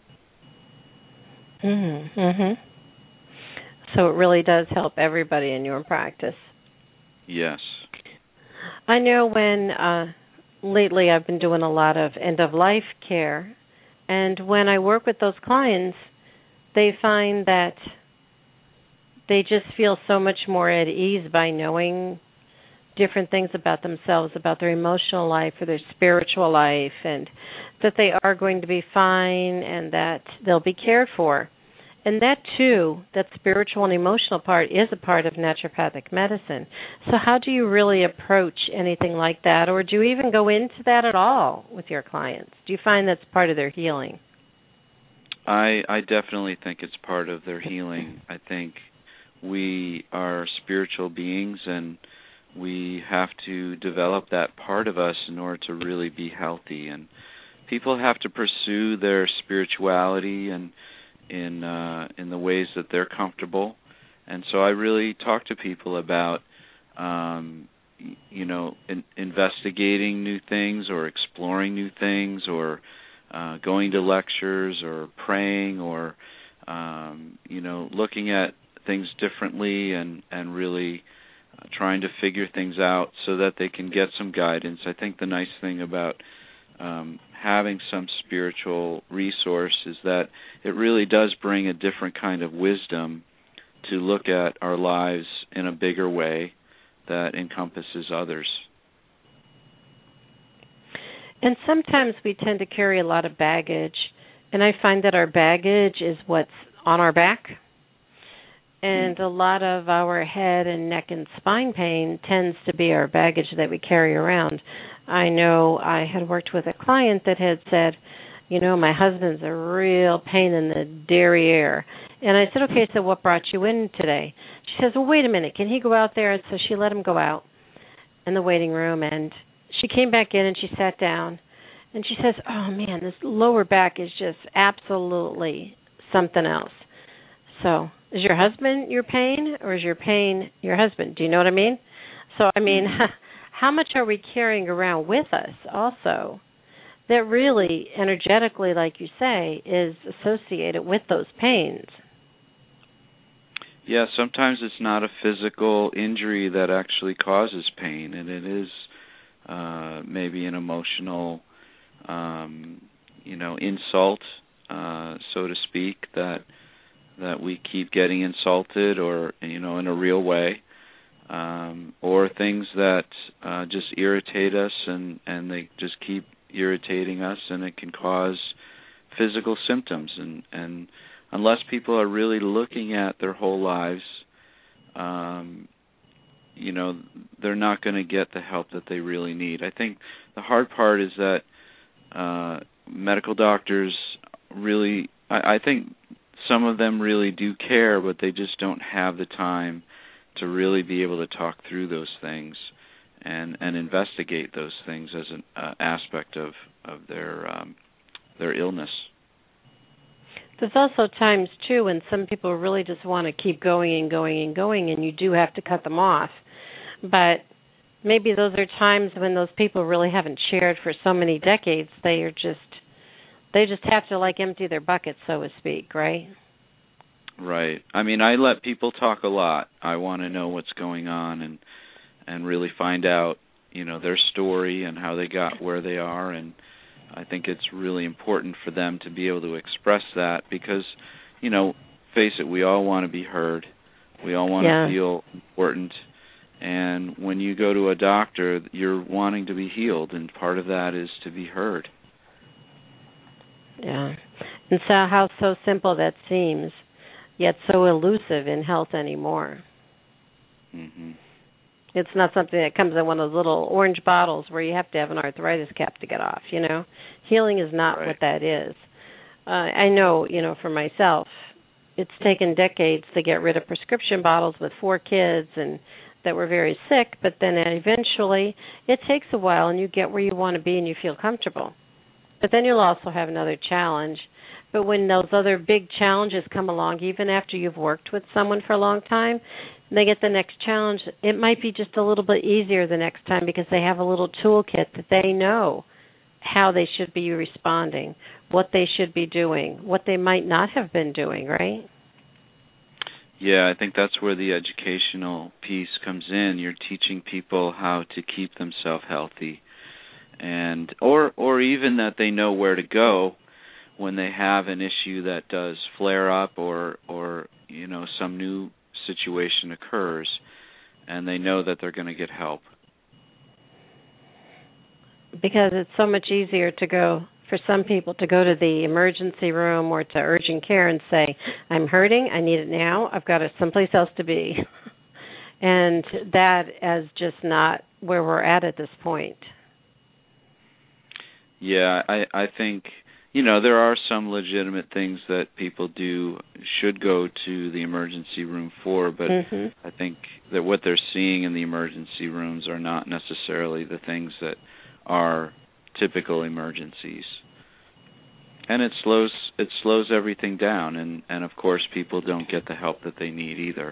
Mm-hmm. Mm-hmm. So it really does help everybody in your practice. Yes. I know when uh, lately I've been doing a lot of end-of-life care, and when I work with those clients, they find that they just feel so much more at ease by knowing different things about themselves, about their emotional life or their spiritual life, and that they are going to be fine and that they'll be cared for. And that, too, that spiritual and emotional part is a part of naturopathic medicine. So how do you really approach anything like that, or do you even go into that at all with your clients? Do you find that's part of their healing? I, I definitely think it's part of their healing. I think we are spiritual beings, and we have to develop that part of us in order to really be healthy. And people have to pursue their spirituality and in uh, in the ways that they're comfortable. And so I really talk to people about, um, you know, in, investigating new things or exploring new things, or uh, going to lectures or praying, or um, you know, looking at things differently, and, and really uh, trying to figure things out so that they can get some guidance. I think the nice thing about um, having some spiritual resource is that it really does bring a different kind of wisdom to look at our lives in a bigger way that encompasses others. And sometimes we tend to carry a lot of baggage, and I find that our baggage is what's on our back. And a lot of our head and neck and spine pain tends to be our baggage that we carry around. I know I had worked with a client that had said, you know, my husband's a real pain in the derriere. And I said, okay, so what brought you in today? She says, well, wait a minute, can he go out there? And so she let him go out in the waiting room, and she came back in and she sat down, and she says, oh, man, this lower back is just absolutely something else. So is your husband your pain, or is your pain your husband? Do you know what I mean? So, I mean, how much are we carrying around with us also that really energetically, like you say, is associated with those pains? Yeah, sometimes it's not a physical injury that actually causes pain, and it is uh, maybe an emotional, um, you know, insult, uh, so to speak, that that we keep getting insulted, or you know, in a real way, um, or things that uh, just irritate us, and and they just keep irritating us, and it can cause physical symptoms, and and unless people are really looking at their whole lives, um, you know, they're not going to get the help that they really need. I think the hard part is that uh, medical doctors really, I, I think some of them really do care, but they just don't have the time to really be able to talk through those things and, and investigate those things as an uh, aspect of, of their um, their illness. There's also times, too, when some people really just want to keep going and going and going, and you do have to cut them off. But maybe those are times when those people really haven't shared for so many decades. They are just, they just have to, like, empty their bucket, so to speak, right? Right. I mean, I let people talk a lot. I want to know what's going on and and really find out, you know, their story and how they got where they are, and I think it's really important for them to be able to express that because, you know, face it, we all want to be heard. We all want yeah. to feel important. And when you go to a doctor, you're wanting to be healed, and part of that is to be heard. Yeah. And so how so simple that seems, yet so elusive in health anymore. Mm-hmm. It's not something that comes in one of those little orange bottles where you have to have an arthritis cap to get off, you know. Healing is not right. what that is. Uh, I know, you know, for myself, it's taken decades to get rid of prescription bottles with four kids and that were very sick, but then eventually it takes a while and you get where you want to be and you feel comfortable. But then you'll also have another challenge. But when those other big challenges come along, even after you've worked with someone for a long time, they get the next challenge, it might be just a little bit easier the next time because they have a little toolkit that they know how they should be responding, what they should be doing, what they might not have been doing, right? Yeah, I think that's where the educational piece comes in. You're teaching people how to keep themselves healthy, and or or even that they know where to go when they have an issue that does flare up, or or you know, some new situation occurs, and they know that they're going to get help. Because it's so much easier to go, for some people, to go to the emergency room or to urgent care and say, I'm hurting, I need it now, I've got someplace else to be. And that is just not where we're at at this point. Yeah, I, I think, you know, there are some legitimate things that people do, should go to the emergency room for, but mm-hmm. I think that what they're seeing in the emergency rooms are not necessarily the things that are typical emergencies. And it slows it slows everything down, and, and of course people don't get the help that they need either.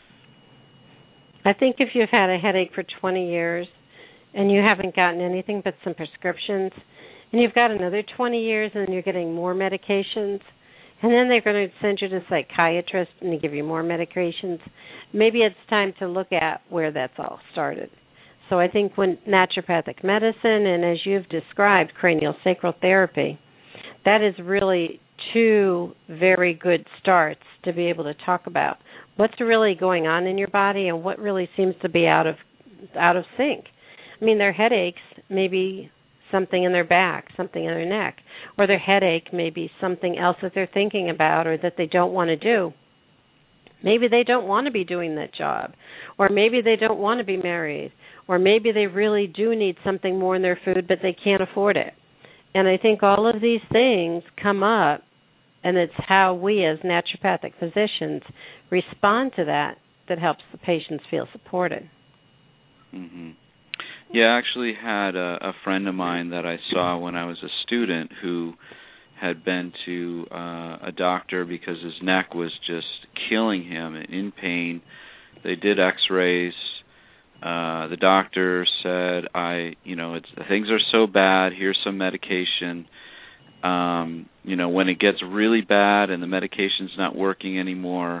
I think if you've had a headache for twenty years and you haven't gotten anything but some prescriptions, and you've got another twenty years and you're getting more medications, and then they're going to send you to a psychiatrist and they give you more medications, maybe it's time to look at where that's all started. So I think when naturopathic medicine and, as you've described, craniosacral therapy, that is really two very good starts to be able to talk about what's really going on in your body and what really seems to be out of out of sync. I mean, their headaches may be something in their back, something in their neck, or their headache may be something else that they're thinking about or that they don't want to do. Maybe they don't want to be doing that job, or maybe they don't want to be married, or maybe they really do need something more in their food, but they can't afford it. And I think all of these things come up, and it's how we as naturopathic physicians respond to that that helps the patients feel supported. Mm-hmm. Yeah, I actually had a, a friend of mine that I saw when I was a student who had been to uh, a doctor because his neck was just killing him, in pain. They did x-rays. Uh, the doctor said, "I, you know, it's things are so bad. Here's some medication. Um, you know, when it gets really bad and the medication's not working anymore,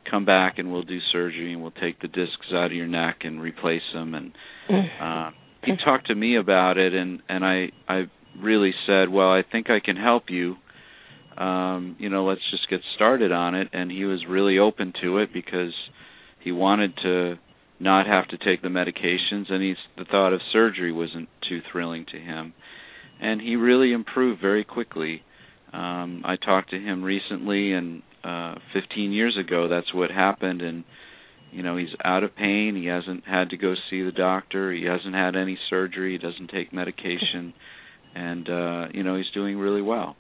come back and we'll do surgery and we'll take the discs out of your neck and replace them. And uh, he talked to me about it, and, and I, I really said, well, I think I can help you. Um, you know, let's just get started on it. And he was really open to it because he wanted to not have to take the medications, and he's, the thought of surgery wasn't too thrilling to him. And he really improved very quickly. Um, I talked to him recently, and uh, fifteen years ago, that's what happened. And, you know, he's out of pain. He hasn't had to go see the doctor. He hasn't had any surgery. He doesn't take medication. And, uh, you know, he's doing really well.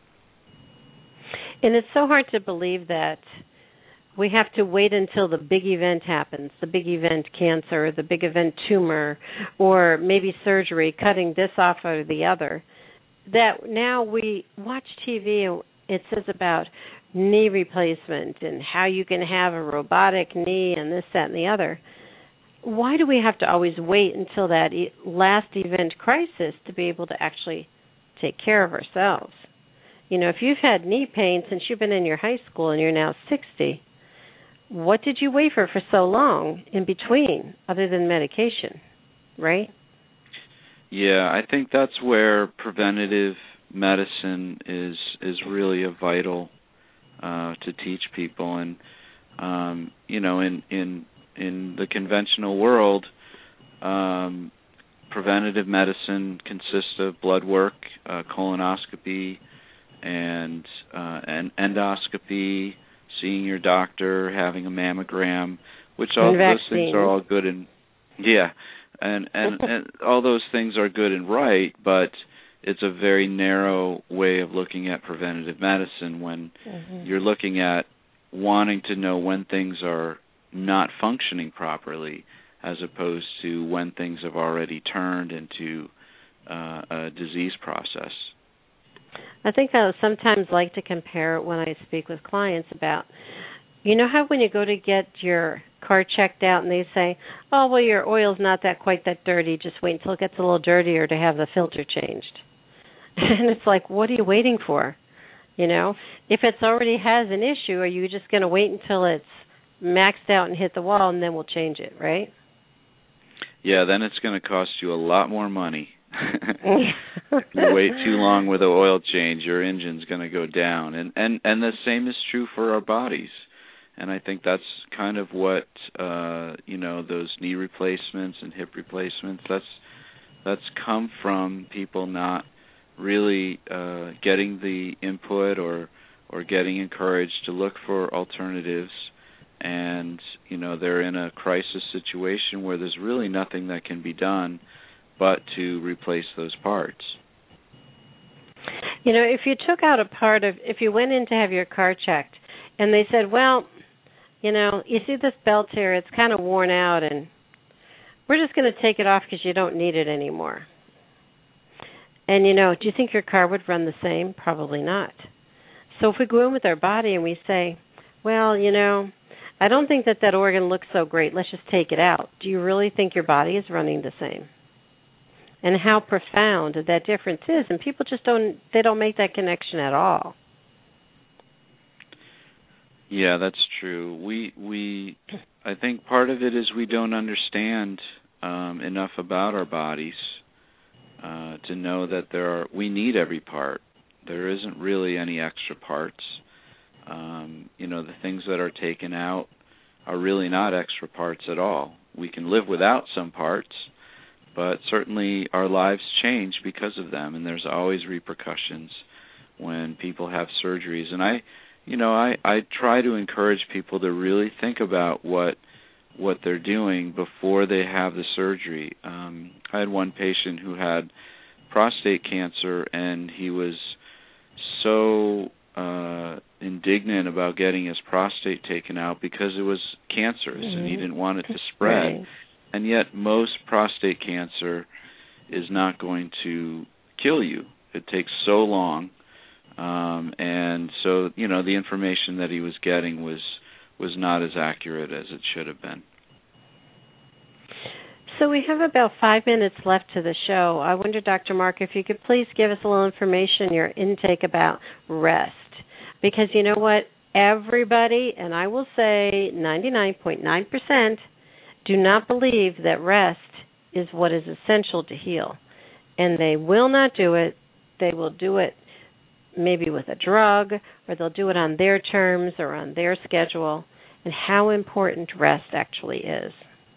And it's so hard to believe that we have to wait until the big event happens, the big event cancer, the big event tumor, or maybe surgery, cutting this off or the other. That now we watch T V and it says about knee replacement and how you can have a robotic knee and this, that, and the other. Why do we have to always wait until that last event crisis to be able to actually take care of ourselves? You know, if you've had knee pain since you've been in your high school and you're now sixty, what did you wait for for so long in between other than medication, right? Yeah, I think that's where preventative medicine is is really a vital uh, to teach people. And um, you know, in in in the conventional world, um, preventative medicine consists of blood work, uh, colonoscopy, and uh, an endoscopy, seeing your doctor, having a mammogram, which all and those vaccine. things are all good and yeah, and, and and all those things are good and right, but it's a very narrow way of looking at preventative medicine when mm-hmm. you're looking at wanting to know when things are not functioning properly, as opposed to when things have already turned into uh, a disease process. I think I sometimes like to compare it when I speak with clients about, you know how when you go to get your car checked out and they say, oh, well, your oil's not that quite that dirty, just wait until it gets a little dirtier to have the filter changed. And it's like, what are you waiting for? You know, if it's already has an issue, are you just going to wait until it's maxed out and hit the wall and then we'll change it, right? Yeah, then it's going to cost you a lot more money. If you wait too long with an oil change, your engine's going to go down. And, and, and the same is true for our bodies. And I think that's kind of what, uh, you know, those knee replacements and hip replacements, that's that's come from people not really uh, getting the input or or getting encouraged to look for alternatives. And, you know, they're in a crisis situation where there's really nothing that can be done but to replace those parts. You know, if you took out a part of, if you went in to have your car checked and they said, well, you know, you see this belt here, it's kind of worn out and we're just going to take it off because you don't need it anymore. And, you know, do you think your car would run the same? Probably not. So if we go in with our body and we say, well, you know, I don't think that that organ looks so great, let's just take it out. Do you really think your body is running the same? And how profound that difference is, and people just don't, they don't make that connection at all. Yeah, that's true. We, we, I think part of it is we don't understand um, enough about our bodies uh, to know that there are, we need every part. There isn't really any extra parts. Um, you know, the things that are taken out are really not extra parts at all. We can live without some parts, but certainly our lives change because of them, and there's always repercussions when people have surgeries. And I, you know, I, I try to encourage people to really think about what what they're doing before they have the surgery. Um, I had one patient who had prostate cancer, and he was so uh, indignant about getting his prostate taken out because it was cancerous, mm-hmm. and he didn't want it to spread. Right. And yet most prostate cancer is not going to kill you. It takes so long. Um, and so, you know, the information that he was getting was was not as accurate as it should have been. So we have about five minutes left to the show. I wonder, Doctor Mark, if you could please give us a little information, your intake about rest. Because you know what? everybody, and I will say ninety-nine point nine percent, do not believe that rest is what is essential to heal. And they will not do it. They will do it maybe with a drug, or they'll do it on their terms or on their schedule, and how important rest actually is.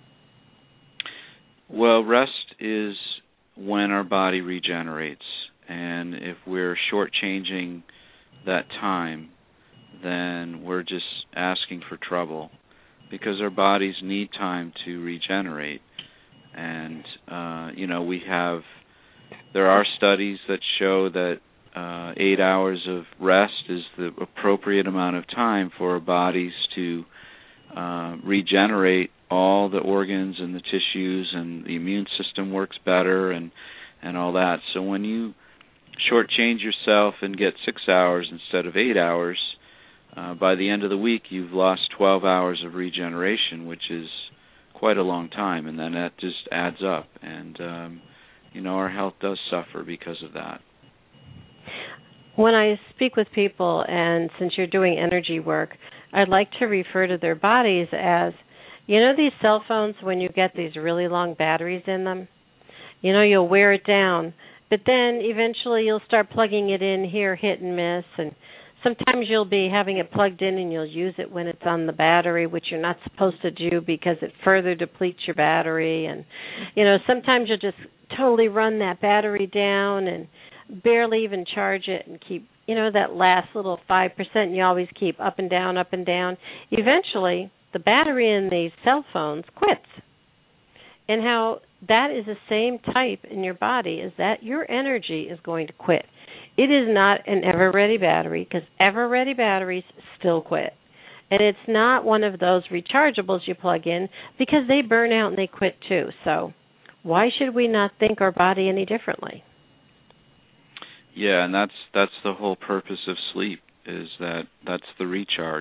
Well, rest is when our body regenerates, and if we're shortchanging that time, then we're just asking for trouble, because our bodies need time to regenerate. And, uh, you know, we have, there are studies that show that uh, eight hours of rest is the appropriate amount of time for our bodies to uh, regenerate all the organs and the tissues, and the immune system works better and, and all that. So when you shortchange yourself and get six hours instead of eight hours, uh, by the end of the week you've lost twelve hours of regeneration, which is quite a long time, and then that just adds up. And, um, you know, our health does suffer because of that. When I speak with people, and since you're doing energy work, I'd like to refer to their bodies as, you know, these cell phones, when you get these really long batteries in them, you know, you'll wear it down, but then eventually you'll start plugging it in here, hit and miss, and sometimes you'll be having it plugged in and you'll use it when it's on the battery, which you're not supposed to do because it further depletes your battery. And, you know, sometimes you'll just totally run that battery down and barely even charge it and keep, you know, that last little five percent, and you always keep up and down, up and down. Eventually, the battery in these cell phones quits. And how that is the same type in your body, is that your energy is going to quit. It is not an ever-ready battery, because ever-ready batteries still quit. And it's not one of those rechargeables you plug in, because they burn out and they quit too. So why should we not think our body any differently? Yeah, and that's that's the whole purpose of sleep, is that that's the recharge.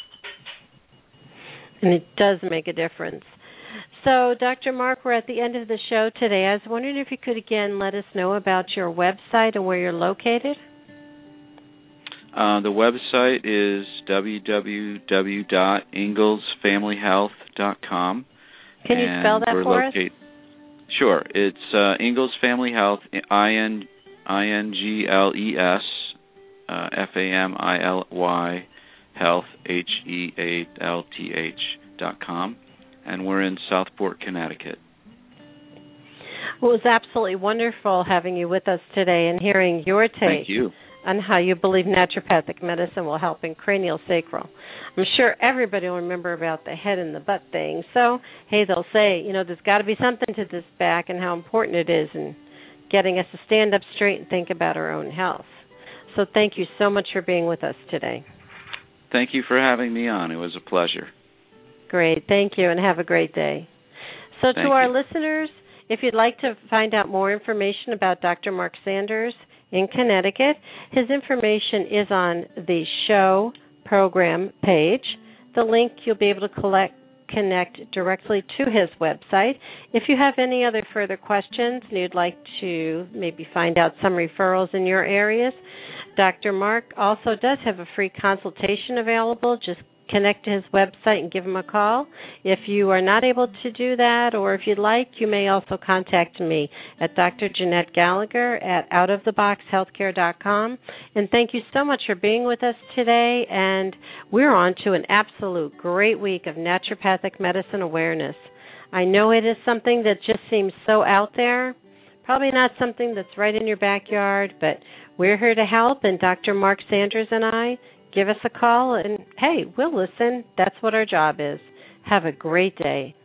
And it does make a difference. So, Doctor Mark, we're at the end of the show today. I was wondering if you could again let us know about your website and where you're located. Uh, the website is w w w dot ingalls family health dot com. Can you spell that for locate- us? Sure. It's uh, Ingalls Family Health, I N G L E S, uh, F A M I L Y, Health, H E A L T H, dot com. And we're in Southport, Connecticut. Well, it was absolutely wonderful having you with us today and hearing your take Thank you. on how you believe naturopathic medicine will help in craniosacral. I'm sure everybody will remember about the head and the butt thing. So, hey, they'll say, you know, there's got to be something to this back and how important it is in getting us to stand up straight and think about our own health. So thank you so much for being with us today. Thank you for having me on. It was a pleasure. Great. Thank you, and have a great day. So Thank to our you. listeners, if you'd like to find out more information about Doctor Mark Sanders in Connecticut, his information is on the show program page. The link, you'll be able to collect, connect directly to his website. If you have any other further questions and you'd like to maybe find out some referrals in your areas, Doctor Mark also does have a free consultation available. Just connect to his website and give him a call. If you are not able to do that, or if you'd like, you may also contact me at Doctor Jeanette Gallagher at out of the box healthcare dot com. And thank you so much for being with us today. And we're on to an absolute great week of naturopathic medicine awareness. I know it is something that just seems so out there, probably not something that's right in your backyard, but we're here to help, and Doctor Mark Sanders and I, give us a call, and, hey, we'll listen. That's what our job is. Have a great day.